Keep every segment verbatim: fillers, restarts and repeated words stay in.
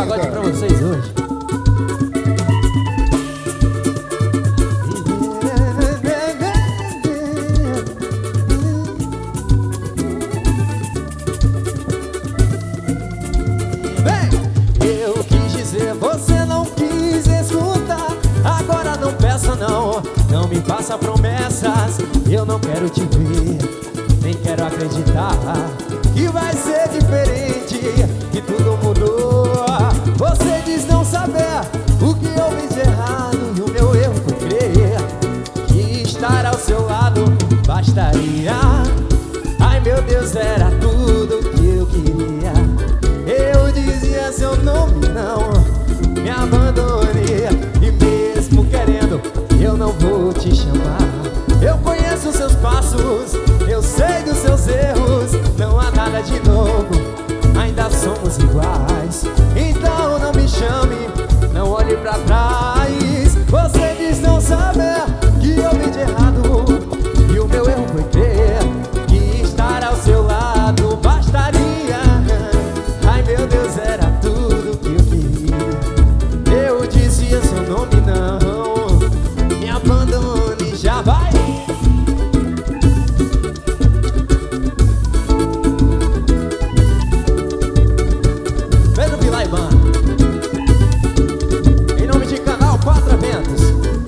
pagode pra vocês hoje. Eu quis dizer, você não quis escutar. Agora não peça não, não me faça promessas. Eu não quero te ver, nem quero acreditar que vai ser diferente, que tudo mudou. Você diz não saber o que eu fiz de errado, e o meu erro foi crer que estar ao seu lado bastaria. Ai meu Deus, era tudo que eu queria. Eu dizia seu nome, não me abandone. E mesmo querendo, eu não vou te chamar. Eu conheço seus passos, eu sei dos seus erros. Não há nada de novo, ainda somos iguais. Então não me chame, não olhe pra trás. Você diz não saber que eu vi de errado, e o meu erro foi crer que estar ao seu lado bastaria. Ai meu Deus, era tudo que eu queria. Eu dizia seu nome, não me abandone, já vai. Pedro Vilar e Banda, em nome de Canal Quatro Eventos.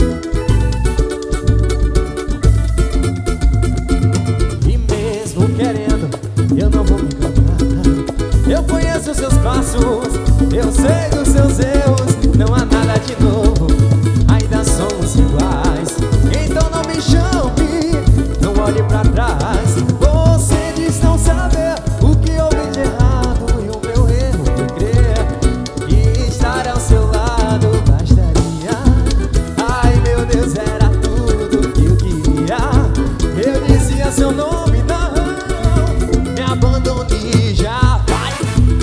E mesmo querendo, eu não vou me enganar. Eu conheço seus passos, eu sei dos seus erros. Não há nada de novo, ainda somos iguais. Então não me chame, não olhe pra trás. Você diz não saber o que eu vi de errado, e o meu erro foi crer que estar ao seu lado bastaria. Ai meu Deus, era tudo que eu queria. Eu dizia seu nome, não me abandone, já vai.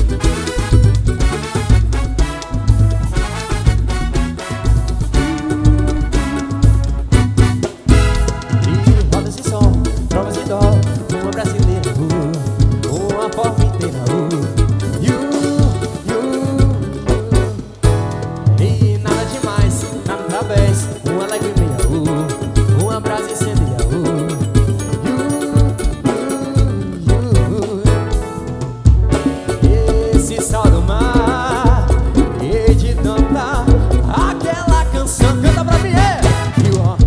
E roda esse som, provas em dó, uma brasileira, uh, uma forma inteira, uh, you, you, you. E nada demais, nada através, uma alegria, uh, uma brasa incendeia, uh, you, you, you. Esse sal do mar, e de cantar aquela canção, canta pra mim, é! You are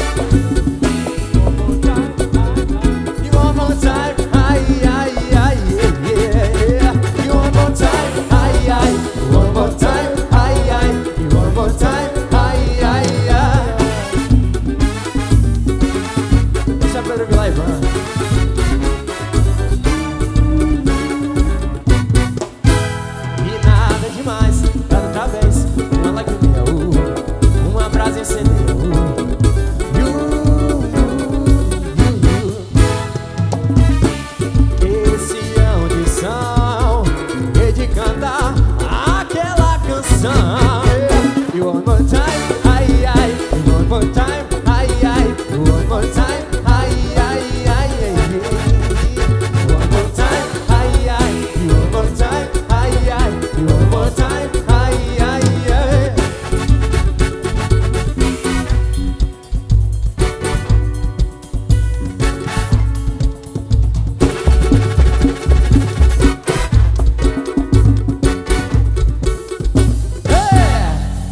you one more time, ai, ai, ai, yeah, yeah. You one more time, ai, ai. One more time, ai, ai. You one more time, ai, ai, ai. Deixa Pedro Vilar e Banda. E nada demais, nada outra vez, uma laguna, uh, uma brasa incendeia, uh. You, you, you. Esse é a audição, e de cantar aquela canção.